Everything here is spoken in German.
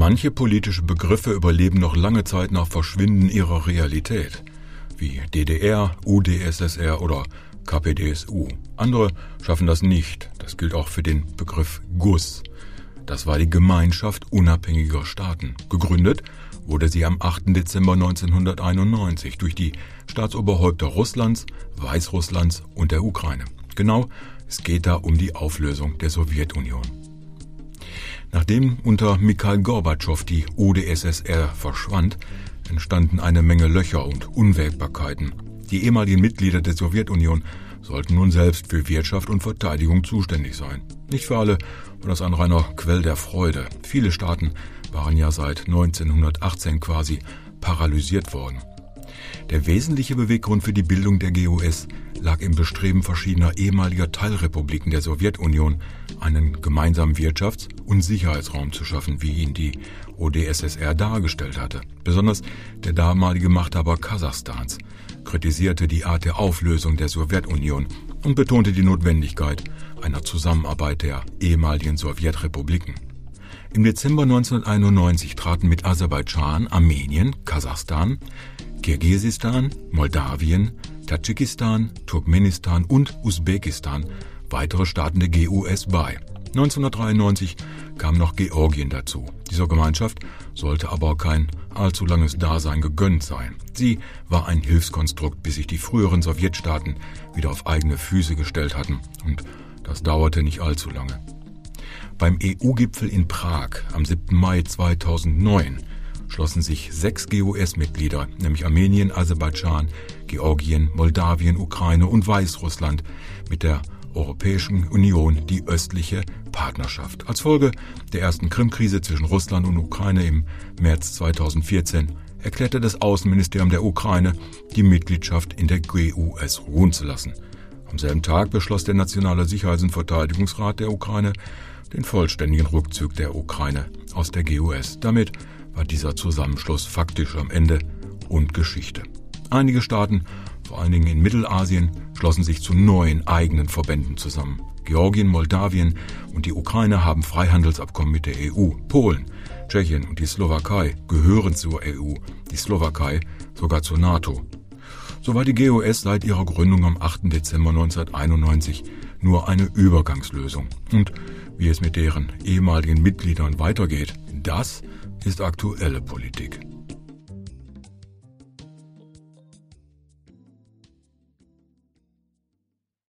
Manche politische Begriffe überleben noch lange Zeit nach Verschwinden ihrer Realität, wie DDR, UdSSR oder KPdSU. Andere schaffen das nicht. Das gilt auch für den Begriff GUS. Das war die Gemeinschaft unabhängiger Staaten. Gegründet wurde sie am 8. Dezember 1991 durch die Staatsoberhäupter Russlands, Weißrusslands und der Ukraine. Genau, es geht da um die Auflösung der Sowjetunion. Nachdem unter Mikhail Gorbatschow die UdSSR verschwand, entstanden eine Menge Löcher und Unwägbarkeiten. Die ehemaligen Mitglieder der Sowjetunion sollten nun selbst für Wirtschaft und Verteidigung zuständig sein. Nicht für alle war das ein reiner Quell der Freude. Viele Staaten waren ja seit 1918 quasi paralysiert worden. Der wesentliche Beweggrund für die Bildung der GUS lag im Bestreben verschiedener ehemaliger Teilrepubliken der Sowjetunion, einen gemeinsamen Wirtschafts- und Sicherheitsraum zu schaffen, wie ihn die UdSSR dargestellt hatte. Besonders der damalige Machthaber Kasachstans kritisierte die Art der Auflösung der Sowjetunion und betonte die Notwendigkeit einer Zusammenarbeit der ehemaligen Sowjetrepubliken. Im Dezember 1991 traten mit Aserbaidschan, Armenien, Kasachstan, Kirgisistan, Moldawien, Tadschikistan, Turkmenistan und Usbekistan weitere Staaten der GUS bei. 1993 kam noch Georgien dazu. Dieser Gemeinschaft sollte aber kein allzu langes Dasein gegönnt sein. Sie war ein Hilfskonstrukt, bis sich die früheren Sowjetstaaten wieder auf eigene Füße gestellt hatten. Und das dauerte nicht allzu lange. Beim EU-Gipfel in Prag am 7. Mai 2009 schlossen sich 6 GUS-Mitglieder, nämlich Armenien, Aserbaidschan, Georgien, Moldawien, Ukraine und Weißrussland, mit der Europäischen Union die östliche Partnerschaft. Als Folge der ersten Krimkrise zwischen Russland und Ukraine im März 2014 erklärte das Außenministerium der Ukraine, die Mitgliedschaft in der GUS ruhen zu lassen. Am selben Tag beschloss der Nationale Sicherheits- und Verteidigungsrat der Ukraine den vollständigen Rückzug der Ukraine aus der GUS. Damit war dieser Zusammenschluss faktisch am Ende und Geschichte. Einige Staaten, vor allen Dingen in Mittelasien, schlossen sich zu neuen eigenen Verbänden zusammen. Georgien, Moldawien und die Ukraine haben Freihandelsabkommen mit der EU. Polen, Tschechien und die Slowakei gehören zur EU, die Slowakei sogar zur NATO. So war die GUS seit ihrer Gründung am 8. Dezember 1991 nur eine Übergangslösung. Und wie es mit deren ehemaligen Mitgliedern weitergeht, das ist aktuelle Politik.